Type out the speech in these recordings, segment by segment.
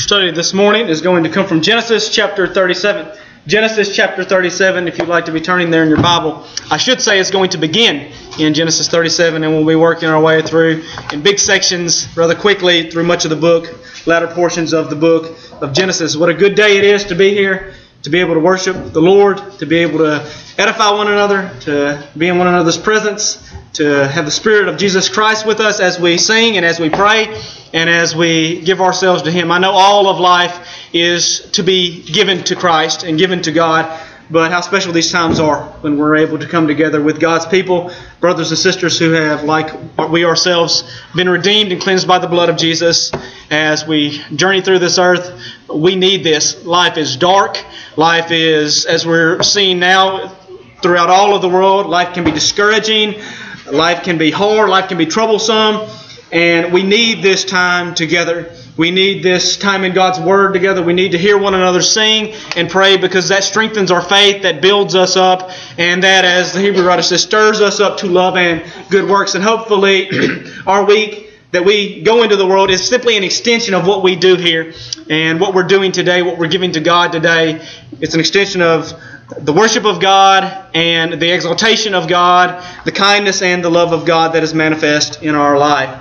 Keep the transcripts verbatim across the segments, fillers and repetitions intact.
study this morning is going to come from Genesis chapter thirty-seven. Genesis chapter thirty-seven, if you'd like to be turning there in your Bible. I should say it's going to begin in Genesis thirty-seven, and we'll be working our way through in big sections rather quickly through much of the book, latter portions of the book of Genesis. What a good day it is to be here, to be able to worship the Lord, to be able to edify one another, to be in one another's presence, to have the Spirit of Jesus Christ with us as we sing and as we pray and as we give ourselves to Him. I know all of life is to be given to Christ and given to God, but how special these times are when we're able to come together with God's people, brothers and sisters who have, like we ourselves, been redeemed and cleansed by the blood of Jesus. As we journey through this earth, we need this. Life is dark. Life is, as we're seeing now throughout all of the world, life can be discouraging. Life can be hard. Life can be troublesome. And we need this time together. We need this time in God's Word together. We need to hear one another sing and pray, because that strengthens our faith, that builds us up, and that, as the Hebrew writer says, stirs us up to love and good works. And hopefully our week that we go into the world is simply an extension of what we do here. And what we're doing today, what we're giving to God today, it's an extension of the worship of God and the exaltation of God, the kindness and the love of God that is manifest in our life.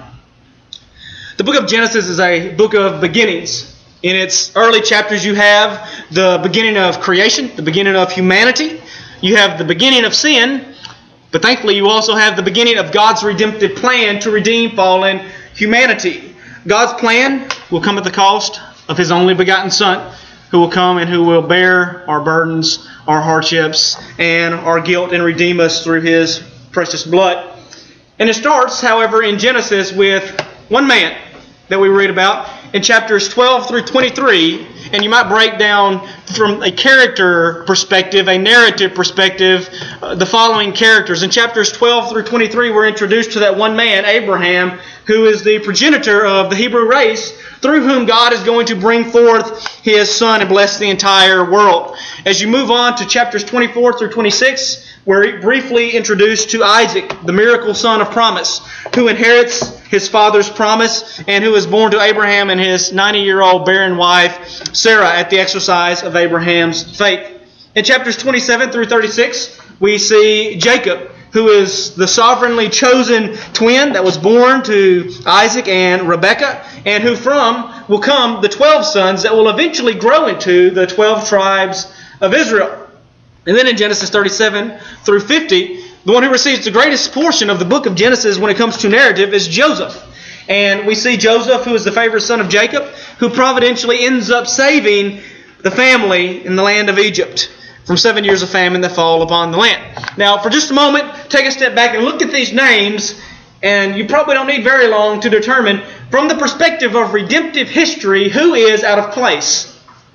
The book of Genesis is a book of beginnings. In its early chapters, you have the beginning of creation, the beginning of humanity. You have the beginning of sin, but thankfully you also have the beginning of God's redemptive plan to redeem fallen humanity. God's plan will come at the cost of His only begotten Son, who will come and who will bear our burdens, our hardships, and our guilt, and redeem us through His precious blood. And it starts, however, in Genesis with one man that we read about in chapters twelve through twenty-three. And you might break down from a character perspective, a narrative perspective, uh, the following characters. In chapters twelve through twenty-three, we're introduced to that one man, Abraham, who is the progenitor of the Hebrew race, through whom God is going to bring forth His Son and bless the entire world. As you move on to chapters twenty-four through twenty-six, we're briefly introduced to Isaac, the miracle son of promise, who inherits his father's promise and who is born to Abraham and his ninety-year-old barren wife, Sarah, at the exercise of Abraham's faith. In chapters twenty-seven through thirty-six, we see Jacob, who is the sovereignly chosen twin that was born to Isaac and Rebekah, and who from will come the twelve sons that will eventually grow into the twelve tribes of Israel. And then in Genesis thirty-seven through fifty, the one who receives the greatest portion of the book of Genesis when it comes to narrative is Joseph. And we see Joseph, who is the favorite son of Jacob, who providentially ends up saving the family in the land of Egypt from seven years of famine that fall upon the land. Now, for just a moment, take a step back and look at these names, and you probably don't need very long to determine, from the perspective of redemptive history, who is out of place.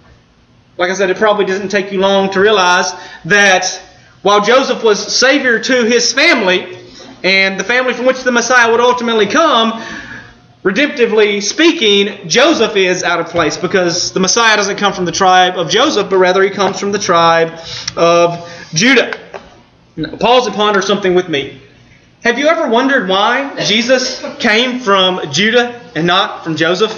Like I said, it probably doesn't take you long to realize that while Joseph was Savior to his family, and the family from which the Messiah would ultimately come, redemptively speaking, Joseph is out of place, because the Messiah doesn't come from the tribe of Joseph, but rather He comes from the tribe of Judah. Now, pause and ponder something with me. Have you ever wondered why Jesus came from Judah and not from Joseph?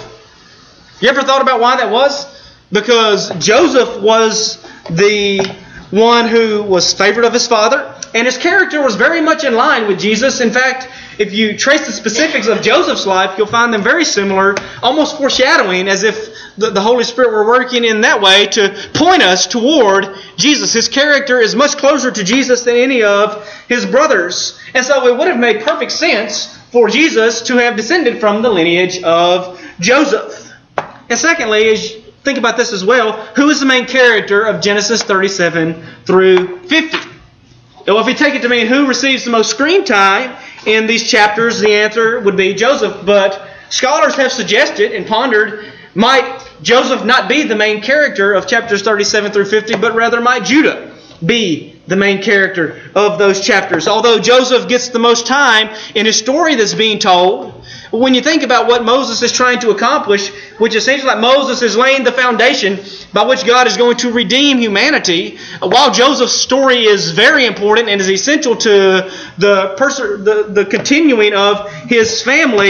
You ever thought about why that was? Because Joseph was the one who was favored of his father, and his character was very much in line with Jesus. In fact, if you trace the specifics of Joseph's life, you'll find them very similar, almost foreshadowing, as if the, the Holy Spirit were working in that way to point us toward Jesus. His character is much closer to Jesus than any of his brothers. And so it would have made perfect sense for Jesus to have descended from the lineage of Joseph. And secondly, as think about this as well, who is the main character of Genesis thirty-seven through fifty? Well, if you take it to mean who receives the most screen time in these chapters, the answer would be Joseph. But scholars have suggested and pondered, might Joseph not be the main character of chapters thirty-seven through fifty, but rather might Judah be the main character of those chapters? Although Joseph gets the most time in his story that's being told, when you think about what Moses is trying to accomplish, which essentially like Moses is laying the foundation by which God is going to redeem humanity, while Joseph's story is very important and is essential to the, pers- the, the continuing of his family,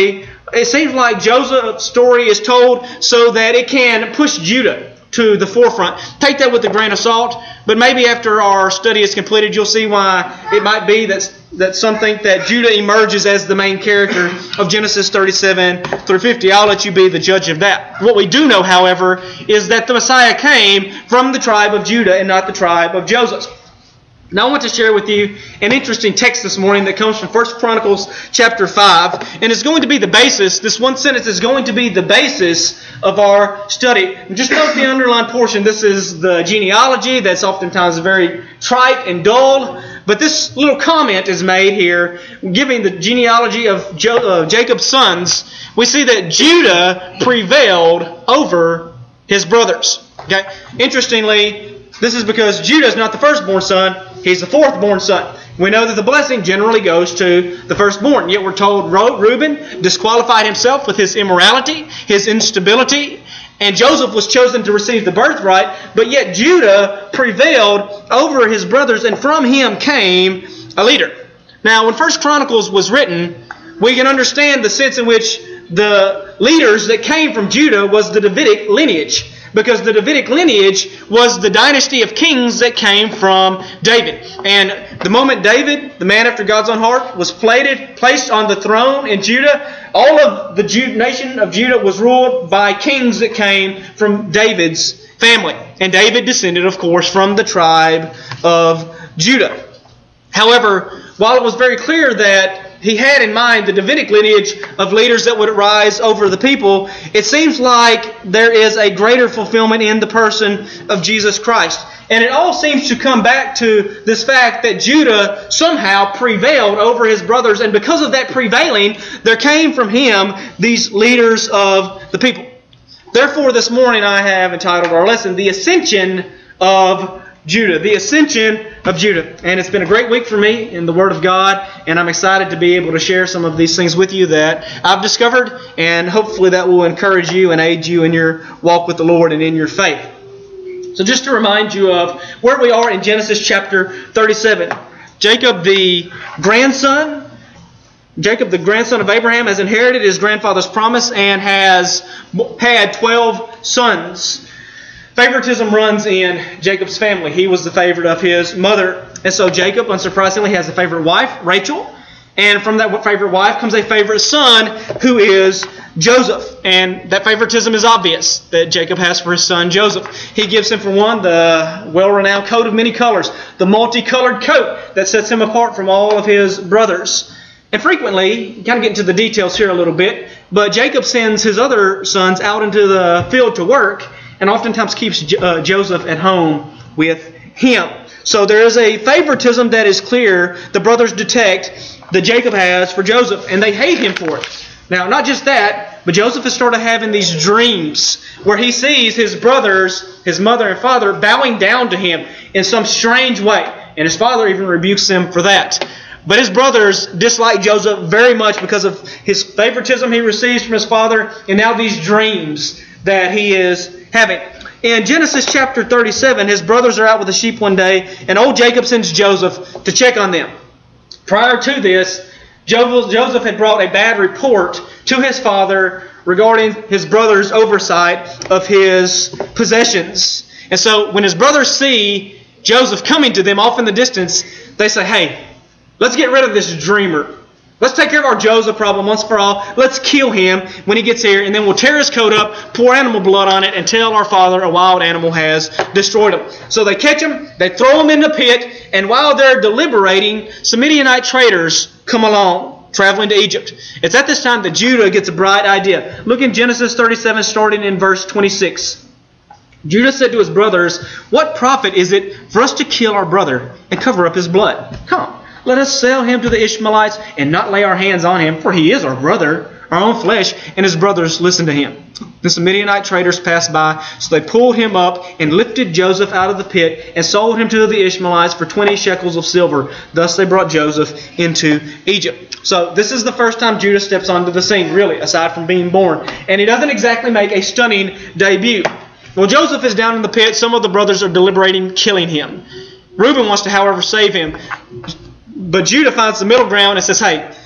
It seems like Joseph's story is told so that it can push Judah to the forefront. Take that with a grain of salt, but maybe after our study is completed, you'll see why it might be that, that some think that Judah emerges as the main character of Genesis thirty-seven through fifty. I'll let you be the judge of that. What we do know, however, is that the Messiah came from the tribe of Judah and not the tribe of Joseph. Now I want to share with you an interesting text this morning that comes from First Chronicles chapter five, and it's going to be the basis, this one sentence is going to be the basis of our study. And just note the underlined portion. This is the genealogy that's oftentimes very trite and dull, but this little comment is made here, giving the genealogy of jo- uh, Jacob's sons. We see that Judah prevailed over his brothers. Okay. Interestingly, this is because Judah is not the firstborn son, he's the fourth-born son. We know that the blessing generally goes to the firstborn. Yet we're told Reuben disqualified himself with his immorality, his instability, and Joseph was chosen to receive the birthright, but yet Judah prevailed over his brothers, and from him came a leader. Now, when First Chronicles was written, we can understand the sense in which the leaders that came from Judah was the Davidic lineage, because the Davidic lineage was the dynasty of kings that came from David. And the moment David, the man after God's own heart, was plated, placed on the throne in Judah, all of the Jude, nation of Judah was ruled by kings that came from David's family. And David descended, of course, from the tribe of Judah. However, while it was very clear that he had in mind the Davidic lineage of leaders that would rise over the people, it seems like there is a greater fulfillment in the person of Jesus Christ. And it all seems to come back to this fact that Judah somehow prevailed over his brothers, and because of that prevailing, there came from him these leaders of the people. Therefore, this morning I have entitled our lesson, The Ascension of Judah. The Ascension of Judah. And it's been a great week for me in the Word of God, and I'm excited to be able to share some of these things with you that I've discovered, and hopefully that will encourage you and aid you in your walk with the Lord and in your faith. So just to remind you of where we are in Genesis chapter thirty-seven. Jacob, the grandson, Jacob, the grandson of Abraham, has inherited his grandfather's promise and has had twelve sons. Favoritism runs in Jacob's family. He was the favorite of his mother. And so Jacob, unsurprisingly, has a favorite wife, Rachel. And from that favorite wife comes a favorite son, who is Joseph. And that favoritism is obvious that Jacob has for his son Joseph. He gives him, for one, the well-renowned coat of many colors, the multicolored coat that sets him apart from all of his brothers. And frequently, kind of get into the details here a little bit, but Jacob sends his other sons out into the field to work, and oftentimes keeps uh, Joseph at home with him. So there is a favoritism that is clear the brothers detect that Jacob has for Joseph, and they hate him for it. Now, not just that, but Joseph has started having these dreams where he sees his brothers, his mother and father, bowing down to him in some strange way. And his father even rebukes him for that. But his brothers dislike Joseph very much because of his favoritism he receives from his father, and now these dreams that he is having. In Genesis chapter thirty-seven, his brothers are out with the sheep one day, and old Jacob sends Joseph to check on them. Prior to this, Joseph had brought a bad report to his father regarding his brother's oversight of his possessions. And so when his brothers see Joseph coming to them off in the distance, they say, hey, let's get rid of this dreamer. Let's take care of our Joseph problem once for all. Let's kill him when he gets here, and then we'll tear his coat up, pour animal blood on it, and tell our father a wild animal has destroyed him. So they catch him, they throw him in the pit, and while they're deliberating, some Midianite traders come along, traveling to Egypt. It's at this time that Judah gets a bright idea. Look in Genesis thirty-seven, starting in verse twenty-six. Judah said to his brothers, what profit is it for us to kill our brother and cover up his blood? Come, let us sell him to the Ishmaelites and not lay our hands on him, for he is our brother, our own flesh. And his brothers listened to him. Then some Midianite traders passed by, so they pulled him up and lifted Joseph out of the pit and sold him to the Ishmaelites for twenty shekels of silver. Thus they brought Joseph into Egypt. So this is the first time Judah steps onto the scene, really, aside from being born. And he doesn't exactly make a stunning debut. Well, Joseph is down in the pit. Some of the brothers are deliberating killing him. Reuben wants to, however, save him. But Judah finds the middle ground and says, hey,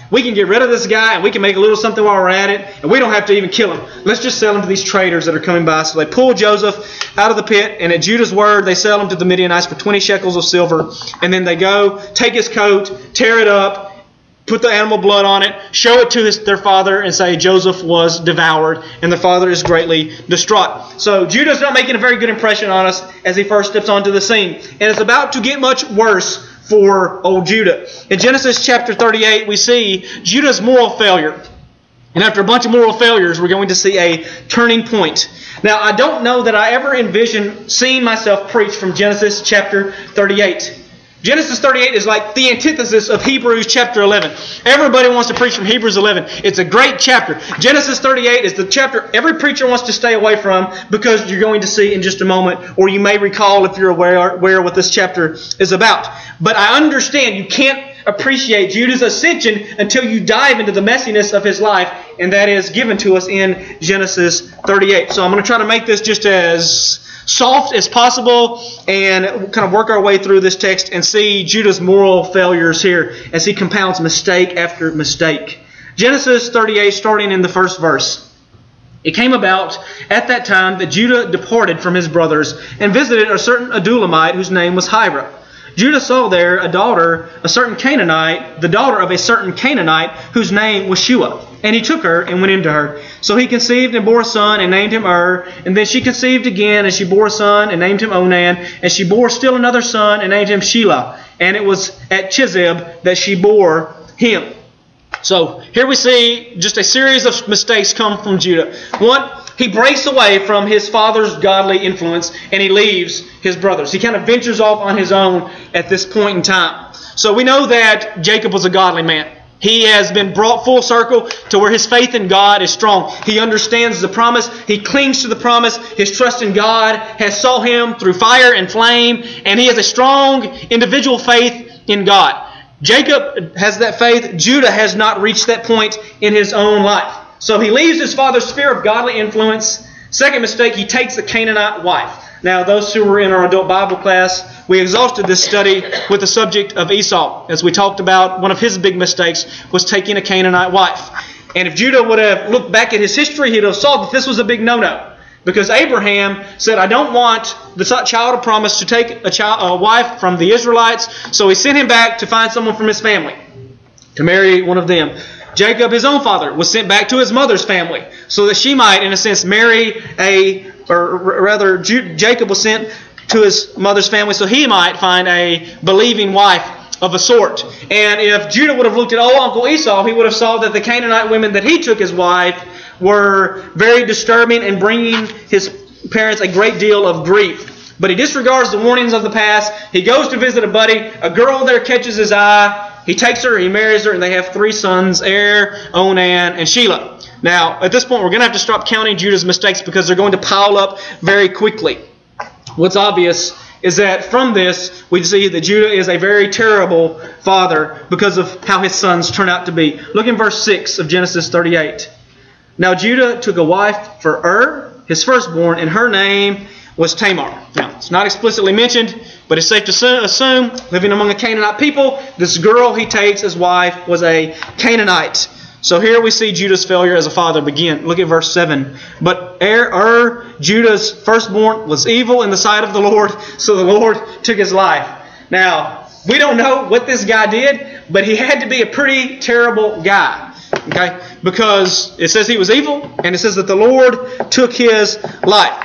We can get rid of this guy and we can make a little something while we're at it, and we don't have to even kill him. Let's just sell him to these traders that are coming by. So they pull Joseph out of the pit, and at Judah's word, they sell him to the Midianites for twenty shekels of silver. And then they go, take his coat, tear it up, put the animal blood on it, show it to his, their father, and say Joseph was devoured, and the father is greatly distraught. So Judah's not making a very good impression on us as he first steps onto the scene. And it's about to get much worse for old Judah. In Genesis chapter thirty-eight, we see Judah's moral failure. And after a bunch of moral failures, we're going to see a turning point. Now, I don't know that I ever envisioned seeing myself preach from Genesis chapter thirty-eight. Genesis thirty-eight is like the antithesis of Hebrews chapter eleven. Everybody wants to preach from Hebrews eleven. It's a great chapter. Genesis thirty-eight is the chapter every preacher wants to stay away from, because you're going to see in just a moment, or you may recall if you're aware, aware what this chapter is about. But I understand you can't appreciate Judah's ascension until you dive into the messiness of his life, and that is given to us in Genesis thirty-eight. So I'm going to try to make this just as soft as possible and kind of work our way through this text and see Judah's moral failures here as he compounds mistake after mistake. Genesis thirty-eight, starting in the first verse. It came about at that time that Judah departed from his brothers and visited a certain Adullamite whose name was Hira. Judah saw there a daughter, a certain Canaanite, the daughter of a certain Canaanite whose name was Shua. And he took her and went into her. So he conceived and bore a son and named him Ur. And then she conceived again, and she bore a son and named him Onan. And she bore still another son and named him Shelah. And it was at Chizib that she bore him. So here we see just a series of mistakes come from Judah. One, he breaks away from his father's godly influence and he leaves his brothers. He kind of ventures off on his own at this point in time. So we know that Jacob was a godly man. He has been brought full circle to where his faith in God is strong. He understands the promise. He clings to the promise. His trust in God has saw him through fire and flame, and he has a strong individual faith in God. Jacob has that faith. Judah has not reached that point in his own life. So he leaves his father's sphere of godly influence. Second mistake, he takes a Canaanite wife. Now, those who were in our adult Bible class, we exhausted this study with the subject of Esau. As we talked about, one of his big mistakes was taking a Canaanite wife. And if Judah would have looked back at his history, he'd have saw that this was a big no-no. Because Abraham said, I don't want the child of promise to take a, child, a wife from the Israelites. So he sent him back to find someone from his family to marry one of them. Jacob, his own father, was sent back to his mother's family so that she might, in a sense, marry a, or rather, Jacob was sent to his mother's family so he might find a believing wife of a sort. And if Judah would have looked at old Uncle Esau, he would have saw that the Canaanite women that he took as wife were very disturbing and bringing his parents a great deal of grief. But he disregards the warnings of the past. He goes to visit a buddy. A girl there catches his eye. He takes her, he marries her, and they have three sons, Er, Onan, and Shelah. Now, at this point, we're going to have to stop counting Judah's mistakes because they're going to pile up very quickly. What's obvious is that from this, we see that Judah is a very terrible father because of how his sons turn out to be. Look in verse six of Genesis thirty-eight. Now Judah took a wife for Ur, his firstborn, and her name was Tamar. Now, it's not explicitly mentioned, but it's safe to assume, living among a Canaanite people, this girl he takes as wife was a Canaanite. So here we see Judah's failure as a father begin. Look at verse seven. But Er, Ur, Judah's firstborn, was evil in the sight of the Lord, so the Lord took his life. Now, we don't know what this guy did, but he had to be a pretty terrible guy. Okay? Because it says he was evil, and it says that the Lord took his life.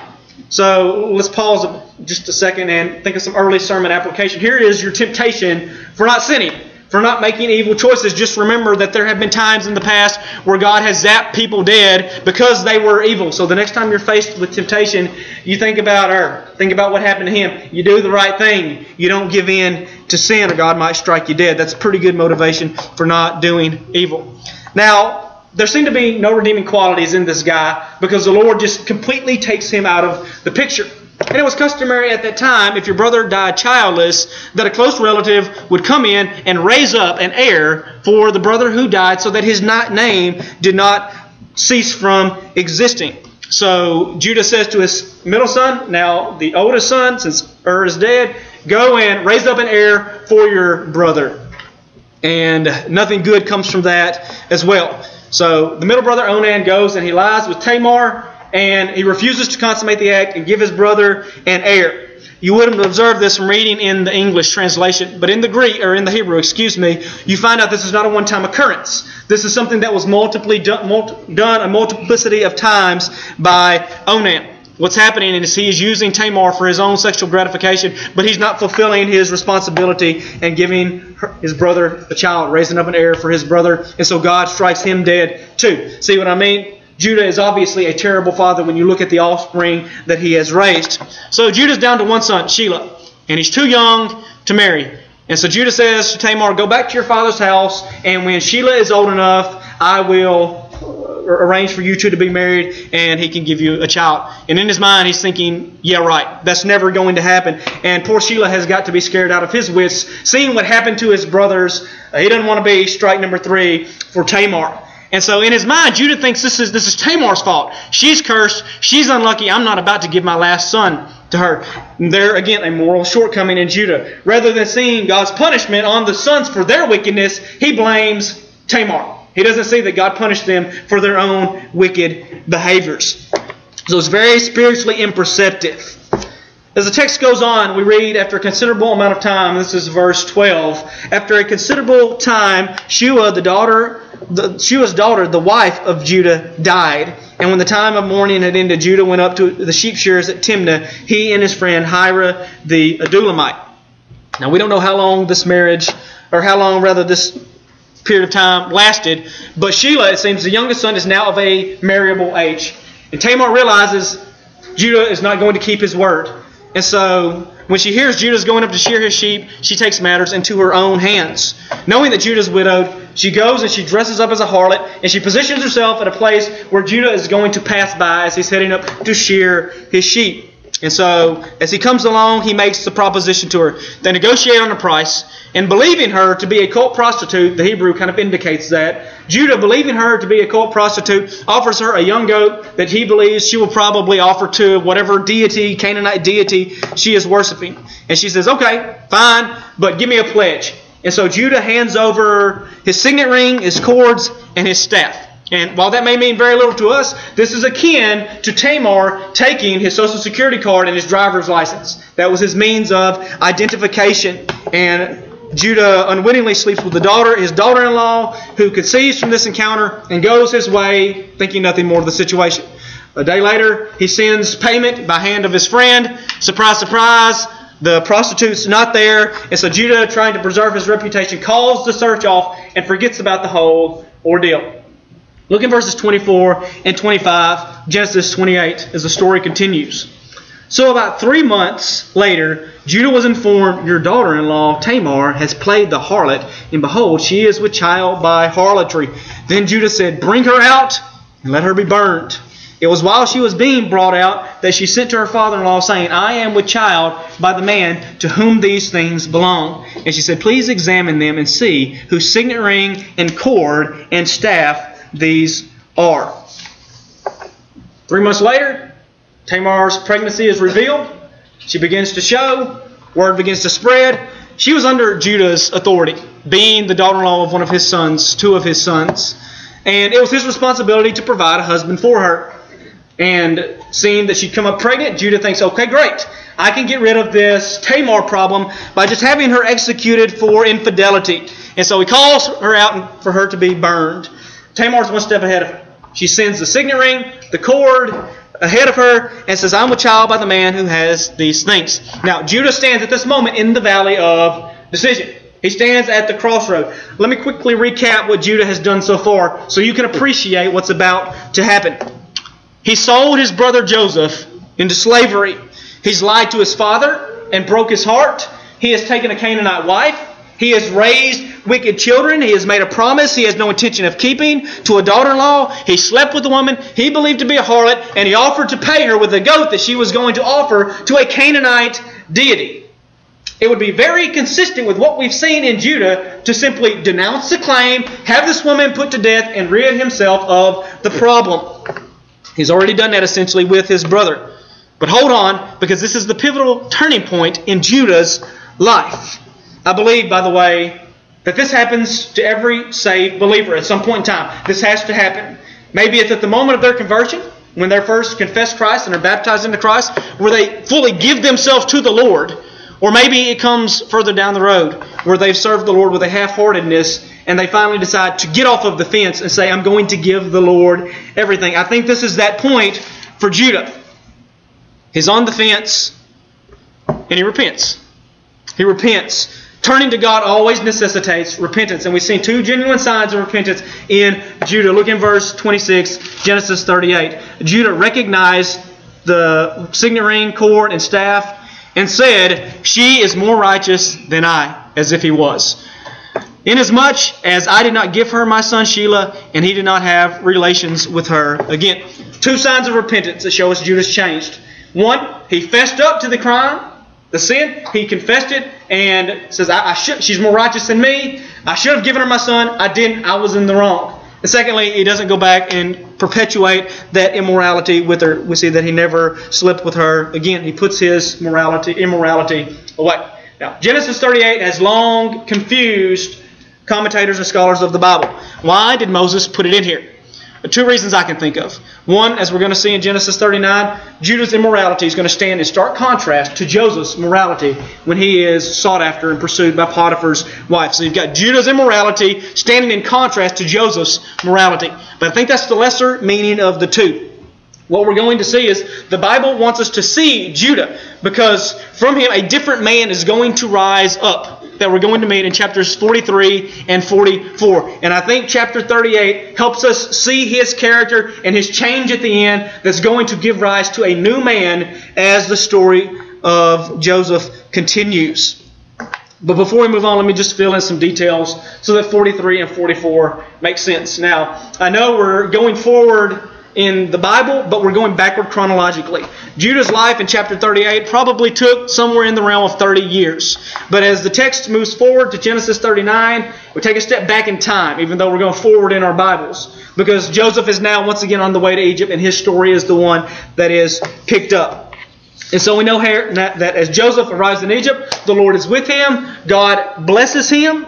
So let's pause just a second and think of some early sermon application. Here is your temptation for not sinning, for not making evil choices. Just remember that there have been times in the past where God has zapped people dead because they were evil. So the next time you're faced with temptation, you think about her. Think about what happened to him. You do the right thing. You don't give in to sin or God might strike you dead. That's a pretty good motivation for not doing evil. Now, there seem to be no redeeming qualities in this guy because the Lord just completely takes him out of the picture. And it was customary at that time, if your brother died childless, that a close relative would come in and raise up an heir for the brother who died so that his name did not cease from existing. So Judah says to his middle son, now the oldest son, since Ur is dead, go and raise up an heir for your brother. and nothing good comes from that as well. So the middle brother Onan goes and he lies with Tamar, and he refuses to consummate the act and give his brother an heir. You wouldn't observe this from reading in the English translation, but in the Greek, or in the Hebrew, excuse me, you find out this is not a one-time occurrence. This is something that was multiply done, multi, done a multiplicity of times by Onan. What's happening is he is using Tamar for his own sexual gratification, but he's not fulfilling his responsibility and giving her, his brother a child, raising up an heir for his brother, and so God strikes him dead too. See what I mean? Judah is obviously a terrible father when you look at the offspring that he has raised. So Judah's down to one son, Shelah, and he's too young to marry. And so Judah says to Tamar, go back to your father's house, and when Shelah is old enough, I will arrange for you two to be married, and he can give you a child. And in his mind, he's thinking, yeah, right, that's never going to happen. And poor Shelah has got to be scared out of his wits, seeing what happened to his brothers. Uh, he doesn't want to be strike number three for Tamar. And so in his mind, Judah thinks this is this is Tamar's fault. She's cursed. She's unlucky. I'm not about to give my last son to her. And there, again, a moral shortcoming in Judah. Rather than seeing God's punishment on the sons for their wickedness, he blames Tamar. He doesn't see that God punished them for their own wicked behaviors. So it's very spiritually imperceptive. As the text goes on, we read, after a considerable amount of time, this is verse twelve, after a considerable time, Shua, the daughter, the, Shua's daughter, the wife of Judah, died. And when the time of mourning had ended, Judah went up to the sheep shearers at Timnah, he and his friend Hira the Adulamite. Now, we don't know how long this marriage, or how long, rather, this period of time lasted, but Shelah, it seems, the youngest son, is now of a marriable age. And Tamar realizes Judah is not going to keep his word. And so, when she hears Judah's going up to shear his sheep, she takes matters into her own hands. Knowing that Judah's widowed, she goes and she dresses up as a harlot, and she positions herself at a place where Judah is going to pass by as he's heading up to shear his sheep. And so, as he comes along, he makes the proposition to her. They negotiate on a price, and believing her to be a cult prostitute, the Hebrew kind of indicates that, Judah, believing her to be a cult prostitute, offers her a young goat that he believes she will probably offer to whatever deity, Canaanite deity, she is worshiping. And she says, okay, fine, but give me a pledge. And so Judah hands over his signet ring, his cords, and his staff. And while that may mean very little to us, this is akin to Tamar taking his Social Security card and his driver's license. That was his means of identification. And Judah unwittingly sleeps with the daughter, his daughter-in-law, who conceives from this encounter and goes his way, thinking nothing more of the situation. A day later, he sends payment by hand of his friend. Surprise, surprise, the prostitute's not there. And so Judah, trying to preserve his reputation, calls the search off and forgets about the whole ordeal. Look in verses twenty-four and twenty-five, Genesis twenty-eight, as the story continues. So about three months later, Judah was informed, your daughter-in-law Tamar has played the harlot, and behold, she is with child by harlotry. Then Judah said, bring her out and let her be burned. It was while she was being brought out that she sent to her father-in-law, saying, I am with child by the man to whom these things belong. And she said, please examine them and see whose signet ring and cord and staff these are. Three months later, Tamar's pregnancy is revealed. She begins to show. Word begins to spread. She was under Judah's authority, being the daughter-in-law of one of his sons, two of his sons. And it was his responsibility to provide a husband for her. And seeing that she'd come up pregnant, Judah thinks, okay, great. I can get rid of this Tamar problem by just having her executed for infidelity. And so he calls her out for her to be burned. Tamar's one step ahead of her. She sends the signet ring, the cord, ahead of her, and says, I'm with child by the man who has these things. Now, Judah stands at this moment in the valley of decision. He stands at the crossroad. Let me quickly recap what Judah has done so far so you can appreciate what's about to happen. He sold his brother Joseph into slavery. He's lied to his father and broke his heart. He has taken a Canaanite wife. He has raised wicked children. He has made a promise he has no intention of keeping to a daughter-in-law. He slept with a woman he believed to be a harlot, and he offered to pay her with a goat that she was going to offer to a Canaanite deity. It would be very consistent with what we've seen in Judah to simply denounce the claim, have this woman put to death, and rid himself of the problem. He's already done that essentially with his brother. But hold on, because this is the pivotal turning point in Judah's life. I believe, by the way, that this happens to every saved believer at some point in time. This has to happen. Maybe it's at the moment of their conversion, when they first confess Christ and are baptized into Christ, where they fully give themselves to the Lord. Or maybe it comes further down the road, where they've served the Lord with a half-heartedness, and they finally decide to get off of the fence and say, I'm going to give the Lord everything. I think this is that point for Judah. He's on the fence, and he repents. He repents. Turning to God always necessitates repentance. And we've seen two genuine signs of repentance in Judah. Look in verse twenty-six, Genesis thirty-eight. Judah recognized the signet ring, cord, and staff, and said, she is more righteous than I, as if he was. Inasmuch as I did not give her my son Shelah, and he did not have relations with her. Again, two signs of repentance that show us Judah's changed. One, he fessed up to the crime, the sin. He confessed it and says, I, I should, she's more righteous than me. I should have given her my son. I didn't. I was in the wrong. And secondly, he doesn't go back and perpetuate that immorality with her. We see that he never slept with her. Again, he puts his morality, immorality away. Now, Genesis thirty-eight has long confused commentators and scholars of the Bible. Why did Moses put it in here? Two reasons I can think of. One, as we're going to see in Genesis thirty-nine, Judah's immorality is going to stand in stark contrast to Joseph's morality when he is sought after and pursued by Potiphar's wife. So you've got Judah's immorality standing in contrast to Joseph's morality. But I think that's the lesser meaning of the two. What we're going to see is the Bible wants us to see Judah because from him a different man is going to rise up that we're going to meet in chapters forty-three and forty-four. And I think chapter thirty-eight helps us see his character and his change at the end that's going to give rise to a new man as the story of Joseph continues. But before we move on, let me just fill in some details so that forty-three and forty-four make sense. Now, I know we're going forward in the Bible, but we're going backward chronologically. Judah's life in chapter thirty-eight probably took somewhere in the realm of thirty years. But as the text moves forward to Genesis thirty-nine, we take a step back in time, even though we're going forward in our Bibles. Because Joseph is now once again on the way to Egypt, and his story is the one that is picked up. And so we know here that as Joseph arrives in Egypt, the Lord is with him. God blesses him.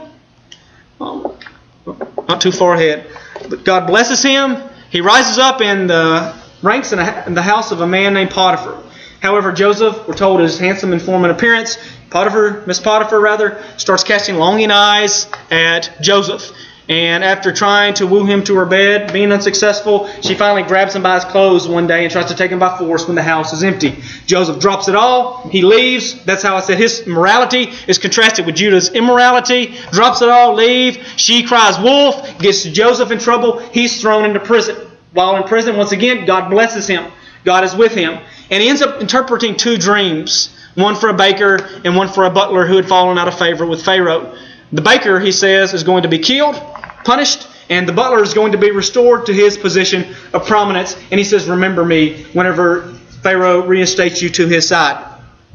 Um, not too far ahead. But God blesses him. He rises up in the ranks in, a, in the house of a man named Potiphar. However, Joseph, we're told, is handsome in form and appearance. Potiphar, Miss Potiphar rather, starts casting longing eyes at Joseph. And after trying to woo him to her bed, being unsuccessful, she finally grabs him by his clothes one day and tries to take him by force when the house is empty. Joseph drops it all. He leaves. That's how I said his morality is contrasted with Judah's immorality. Drops it all, leave. She cries wolf, gets Joseph in trouble. He's thrown into prison. While in prison, once again, God blesses him. God is with him. And he ends up interpreting two dreams. One for a baker and one for a butler who had fallen out of favor with Pharaoh. The baker, he says, is going to be killed, punished, and the butler is going to be restored to his position of prominence. And he says, remember me whenever Pharaoh reinstates you to his side.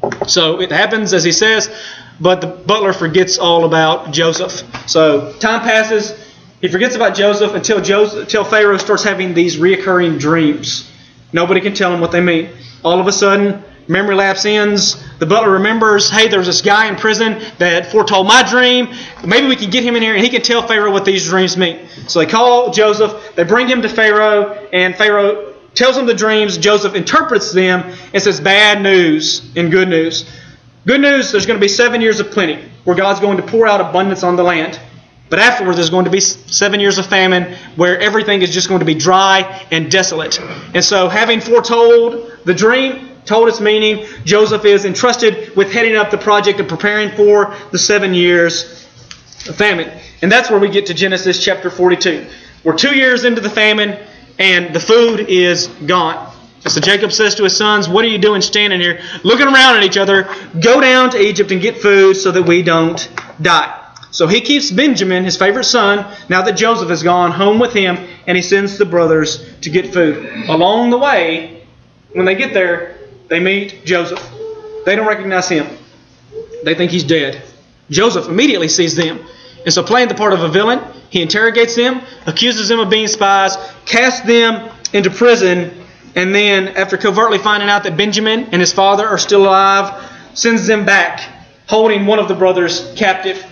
So it happens as he says, but the butler forgets all about Joseph. So time passes. He forgets about Joseph until Joseph, until Pharaoh starts having these reoccurring dreams. Nobody can tell him what they mean. All of a sudden, memory lapse ends. The butler remembers, hey, there's this guy in prison that foretold my dream. Maybe we can get him in here and he can tell Pharaoh what these dreams mean. So they call Joseph. They bring him to Pharaoh. And Pharaoh tells him the dreams. Joseph interprets them and says bad news and good news. Good news, there's going to be seven years of plenty where God's going to pour out abundance on the land. But afterwards, there's going to be seven years of famine where everything is just going to be dry and desolate. And so having foretold the dream, told its meaning, Joseph is entrusted with heading up the project of preparing for the seven years of famine. And that's where we get to Genesis chapter forty-two. We're two years into the famine and the food is gone. So Jacob says to his sons, what are you doing standing here looking around at each other? Go down to Egypt and get food so that we don't die. So he keeps Benjamin, his favorite son, now that Joseph has gone, home with him, and he sends the brothers to get food. Along the way, when they get there, they meet Joseph. They don't recognize him. They think he's dead. Joseph immediately sees them. And so playing the part of a villain, he interrogates them, accuses them of being spies, casts them into prison, and then after covertly finding out that Benjamin and his father are still alive, sends them back, holding one of the brothers captive.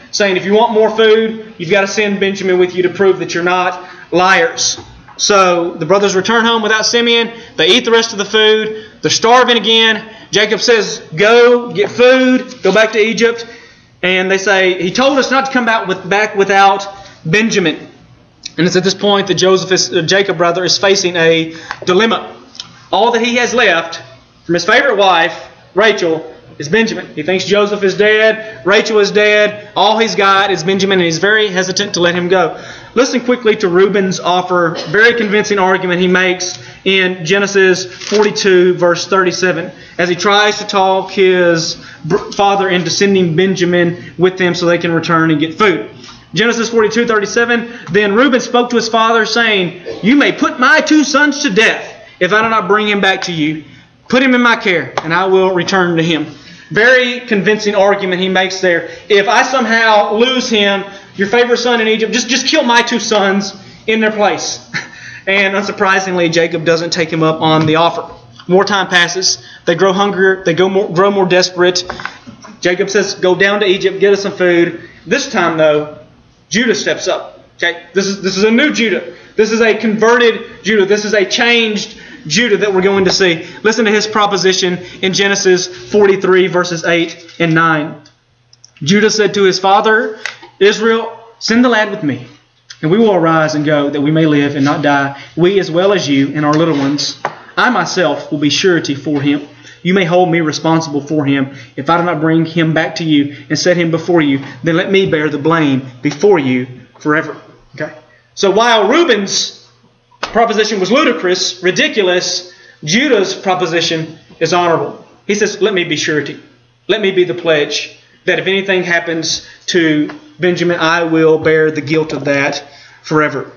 saying, if you want more food, you've got to send Benjamin with you to prove that you're not liars. So the brothers return home without Simeon. They eat the rest of the food. They're starving again. Jacob says, go, get food, go back to Egypt. And they say, he told us not to come back, with, back without Benjamin. And it's at this point that Joseph is, uh, Jacob rather, is facing a dilemma. All that he has left from his favorite wife, Rachel, is Benjamin. He thinks Joseph is dead, Rachel is dead, all he's got is Benjamin, and he's very hesitant to let him go. Listen quickly to Reuben's offer, very convincing argument he makes in Genesis forty-two, verse thirty-seven, as he tries to talk his father into sending Benjamin with them so they can return and get food. Genesis forty-two, thirty-seven, then Reuben spoke to his father, saying, you may put my two sons to death if I do not bring him back to you. Put him in my care, and I will return to him. Very convincing argument he makes there. If I somehow lose him, your favorite son in Egypt, just, just kill my two sons in their place. And unsurprisingly, Jacob doesn't take him up on the offer. More time passes. They grow hungrier. They go more, grow more desperate. Jacob says, go down to Egypt, get us some food. This time, though, Judah steps up. Okay, This is, this is a new Judah. This is a converted Judah. This is a changed Judah that we're going to see. Listen to his proposition in Genesis forty-three, verses eight and nine. Judah said to his father, Israel, send the lad with me, and we will arise and go, that we may live and not die, we as well as you and our little ones. I myself will be surety for him. You may hold me responsible for him. If I do not bring him back to you and set him before you, then let me bear the blame before you forever. Okay. So while Reuben's proposition was ludicrous, ridiculous, Judah's proposition is honorable. He says, let me be surety. Let me be the pledge that if anything happens to Benjamin, I will bear the guilt of that forever.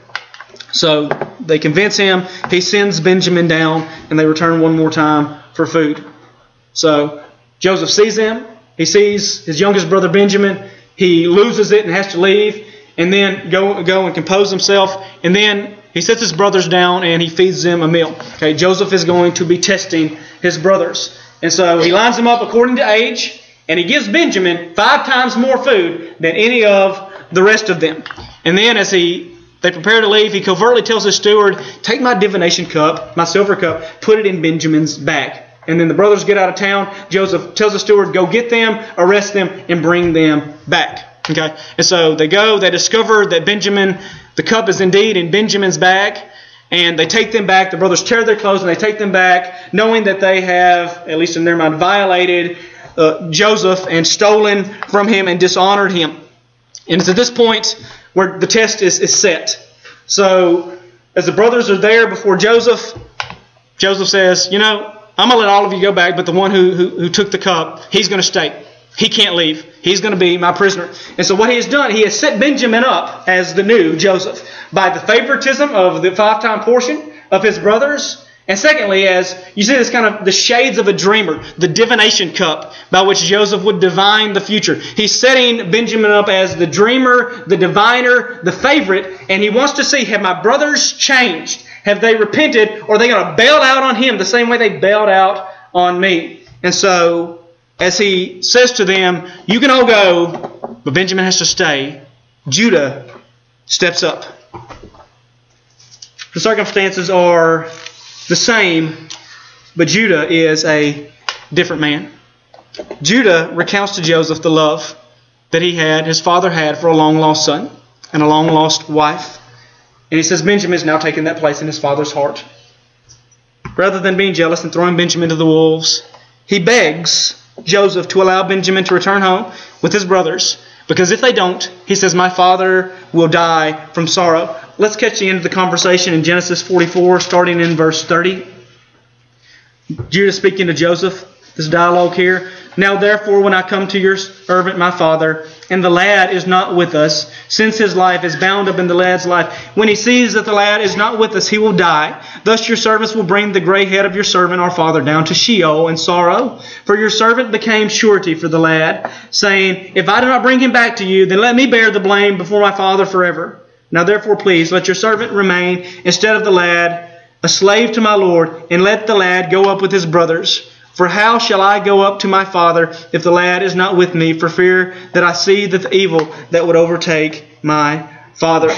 So they convince him. He sends Benjamin down, and they return one more time for food. So Joseph sees them. He sees his youngest brother Benjamin. He loses it and has to leave, and then go, go and compose himself. And then he sets his brothers down and he feeds them a meal. Okay, Joseph is going to be testing his brothers. And so he lines them up according to age, and he gives Benjamin five times more food than any of the rest of them. And then as he they prepare to leave, he covertly tells his steward, take my divination cup, my silver cup, put it in Benjamin's bag. And then the brothers get out of town. Joseph tells the steward, go get them, arrest them, and bring them back. Okay, and so they go, they discover that Benjamin, the cup is indeed in Benjamin's bag, and they take them back. The brothers tear their clothes and they take them back, knowing that they have, at least in their mind, violated uh, Joseph and stolen from him and dishonored him. And it's at this point where the test is, is set. So as the brothers are there before Joseph, Joseph says, you know, I'm going to let all of you go back, but the one who, who, who took the cup, he's going to stay. He can't leave. He's going to be my prisoner. And so what he has done, he has set Benjamin up as the new Joseph by the favoritism of the five-time portion of his brothers. And secondly, as you see this kind of the shades of a dreamer, the divination cup by which Joseph would divine the future. He's setting Benjamin up as the dreamer, the diviner, the favorite, and he wants to see, have my brothers changed? Have they repented, or are they going to bail out on him the same way they bailed out on me? And so as he says to them, you can all go, but Benjamin has to stay, Judah steps up. The circumstances are the same, but Judah is a different man. Judah recounts to Joseph the love that he had, his father had for a long-lost son and a long-lost wife. And he says Benjamin is now taking that place in his father's heart. Rather than being jealous and throwing Benjamin to the wolves, he begs Joseph to allow Benjamin to return home with his brothers, because if they don't, he says, my father will die from sorrow. Let's catch the end of the conversation in Genesis forty-four, starting in verse thirty. Judah speaking to Joseph, this dialogue here. Now therefore, when I come to your servant my father, and the lad is not with us, since his life is bound up in the lad's life, when he sees that the lad is not with us, he will die. Thus your servants will bring the gray head of your servant our father down to Sheol in sorrow. For your servant became surety for the lad, saying, if I do not bring him back to you, then let me bear the blame before my father forever. Now therefore, please, let your servant remain instead of the lad, a slave to my Lord, and let the lad go up with his brothers. For how shall I go up to my father if the lad is not with me, for fear that I see the evil that would overtake my father?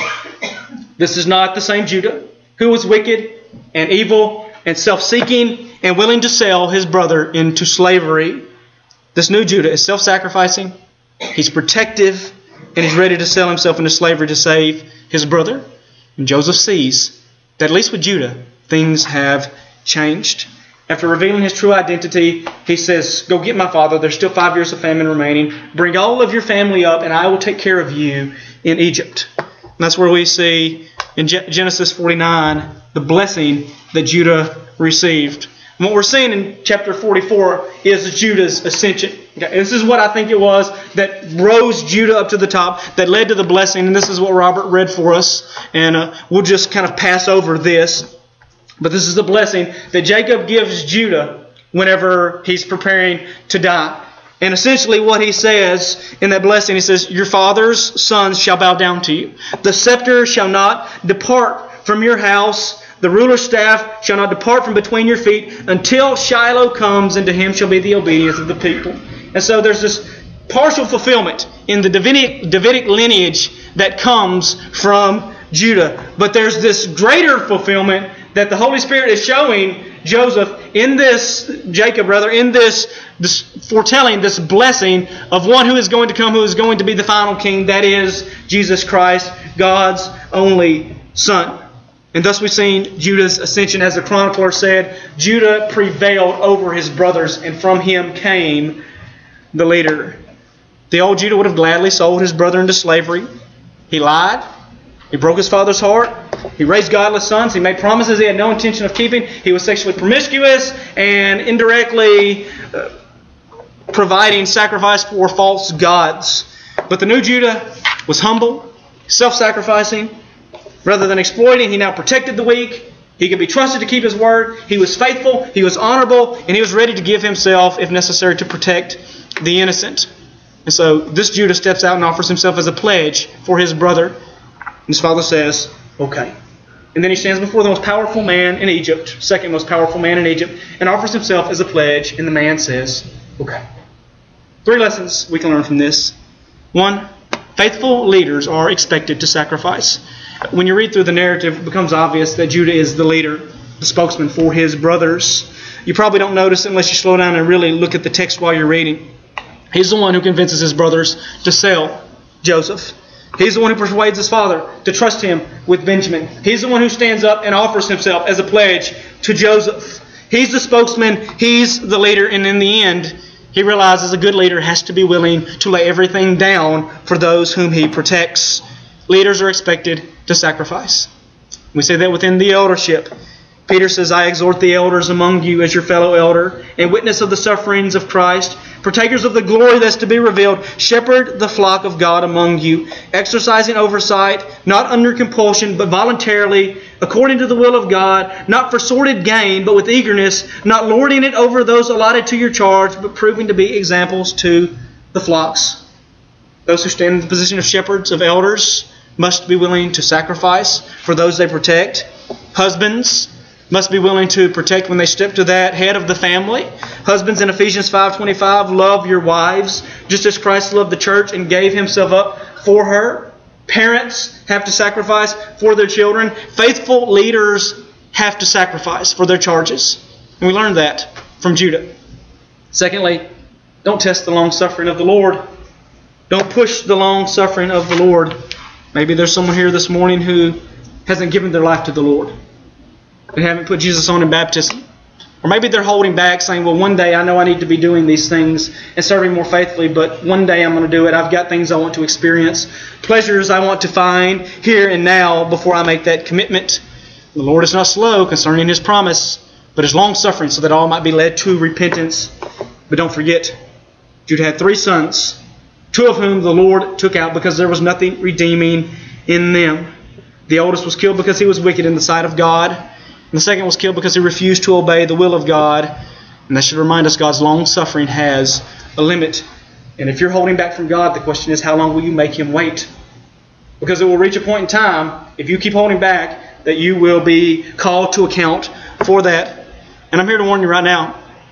This is not the same Judah who was wicked and evil and self-seeking and willing to sell his brother into slavery. This new Judah is self-sacrificing, he's protective, and he's ready to sell himself into slavery to save his brother. And Joseph sees that at least with Judah, things have changed. After revealing his true identity, he says, go get my father. There's still five years of famine remaining. Bring all of your family up, and I will take care of you in Egypt. And that's where we see in Genesis forty-nine the blessing that Judah received. And what we're seeing in chapter forty-four is Judah's ascension. Okay, this is what I think it was that rose Judah up to the top, that led to the blessing. And this is what Robert read for us. And uh, we'll just kind of pass over this. But this is the blessing that Jacob gives Judah whenever he's preparing to die. And essentially what he says in that blessing, he says, your father's sons shall bow down to you. The scepter shall not depart from your house. The ruler's staff shall not depart from between your feet until Shiloh comes, and to him shall be the obedience of the people. And so there's this partial fulfillment in the Davidic, Davidic lineage that comes from Judah. But there's this greater fulfillment that the Holy Spirit is showing Joseph in this, Jacob rather, in this, this foretelling, this blessing of one who is going to come, who is going to be the final king, that is Jesus Christ, God's only Son. And thus we've seen Judah's ascension. As the chronicler said, Judah prevailed over his brothers, and from him came the leader. The old Judah would have gladly sold his brother into slavery. He lied. He broke his father's heart. He raised godless sons. He made promises he had no intention of keeping. He was sexually promiscuous and indirectly uh, providing sacrifice for false gods. But the new Judah was humble, self-sacrificing. Rather than exploiting, he now protected the weak. He could be trusted to keep his word. He was faithful. He was honorable. And he was ready to give himself, if necessary, to protect the innocent. And so this Judah steps out and offers himself as a pledge for his brother. And his father says, okay. And then he stands before the most powerful man in Egypt, second most powerful man in Egypt, and offers himself as a pledge. And the man says, okay. Three lessons we can learn from this. One, faithful leaders are expected to sacrifice. When you read through the narrative, it becomes obvious that Judah is the leader, the spokesman for his brothers. You probably don't notice it unless you slow down and really look at the text while you're reading. He's the one who convinces his brothers to sell Joseph. He's the one who persuades his father to trust him with Benjamin. He's the one who stands up and offers himself as a pledge to Joseph. He's the spokesman. He's the leader. And in the end, he realizes a good leader has to be willing to lay everything down for those whom he protects. Leaders are expected to sacrifice. We say that within the eldership. Peter says, I exhort the elders among you as your fellow elder, and witness of the sufferings of Christ, partakers of the glory that's to be revealed. Shepherd the flock of God among you, exercising oversight, not under compulsion, but voluntarily, according to the will of God, not for sordid gain, but with eagerness, not lording it over those allotted to your charge, but proving to be examples to the flocks. Those who stand in the position of shepherds, of elders, must be willing to sacrifice for those they protect. Husbands must be willing to protect when they step to that head of the family. Husbands, in Ephesians five twenty-five, love your wives just as Christ loved the church and gave himself up for her. Parents have to sacrifice for their children. Faithful leaders have to sacrifice for their charges. And we learned that from Judah. Secondly, don't test the long suffering of the Lord. Don't push the long suffering of the Lord. Maybe there's someone here this morning who hasn't given their life to the Lord. They haven't put Jesus on in baptism. Or maybe they're holding back saying, well, one day I know I need to be doing these things and serving more faithfully, but one day I'm going to do it. I've got things I want to experience, pleasures I want to find here and now before I make that commitment. The Lord is not slow concerning His promise, but is long-suffering so that all might be led to repentance. But don't forget, Judah had three sons, two of whom the Lord took out because there was nothing redeeming in them. The oldest was killed because he was wicked in the sight of God. And the second was killed because he refused to obey the will of God. And that should remind us God's long-suffering has a limit. And if you're holding back from God, the question is, how long will you make Him wait? Because it will reach a point in time, if you keep holding back, that you will be called to account for that. And I'm here to warn you right now,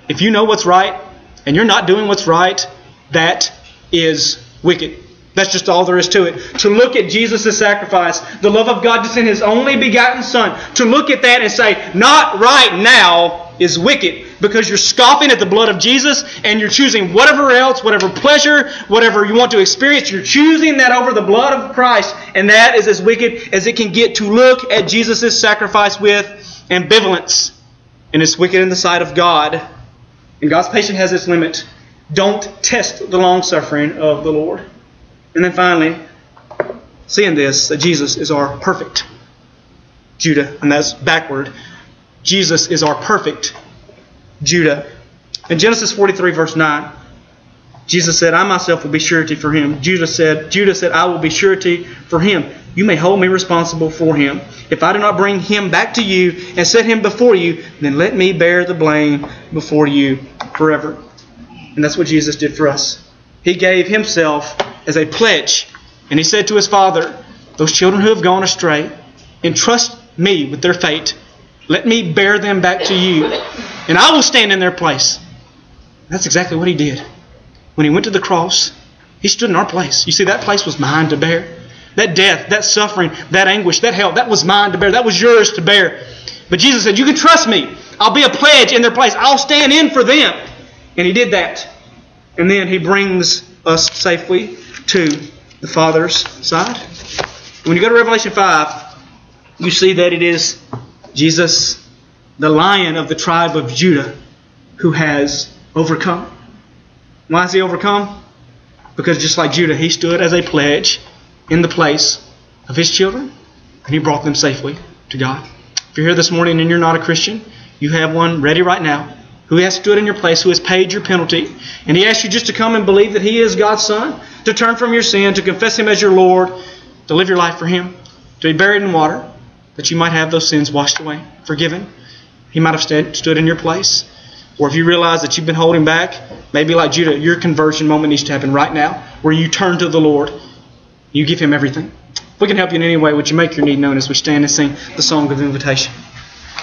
If you know what's right and you're not doing what's right, that is wicked. That's just all there is to it. To look at Jesus' sacrifice, the love of God to send His only begotten Son, to look at that and say, not right now, is wicked. Because you're scoffing at the blood of Jesus and you're choosing whatever else, whatever pleasure, whatever you want to experience. You're choosing that over the blood of Christ. And that is as wicked as it can get to look at Jesus' sacrifice with ambivalence. And it's wicked in the sight of God. And God's patience has its limit. Don't test the long-suffering of the Lord. And then finally, seeing this, that Jesus is our perfect Judah. And that's backward. Jesus is our perfect Judah. In Genesis forty-three, verse nine, Jesus said, I myself will be surety for him. Judah said, Judah said, I will be surety for him. You may hold me responsible for him. If I do not bring him back to you and set him before you, then let me bear the blame before you forever. And that's what Jesus did for us. He gave himself as a pledge. And he said to his Father, those children who have gone astray, entrust me with their fate. Let me bear them back to you, and I will stand in their place. That's exactly what he did. When he went to the cross, he stood in our place. You see, that place was mine to bear. That death, that suffering, that anguish, that hell, that was mine to bear. That was yours to bear. But Jesus said, you can trust me. I'll be a pledge in their place. I'll stand in for them. And he did that. And then he brings us safely to the Father's side. When you go to Revelation five, you see that it is Jesus, the Lion of the tribe of Judah, who has overcome. Why has he overcome? Because just like Judah, he stood as a pledge in the place of his children, and he brought them safely to God. If you're here this morning and you're not a Christian, you have one ready right now who has stood in your place, who has paid your penalty, and he asks you just to come and believe that he is God's Son, to turn from your sin, to confess him as your Lord, to live your life for him, to be buried in water, that you might have those sins washed away, forgiven. He might have st- stood in your place. Or if you realize that you've been holding back, maybe like Judah, your conversion moment needs to happen right now, where you turn to the Lord. You give him everything. If we can help you in any way, would you make your need known as we stand and sing the song of invitation?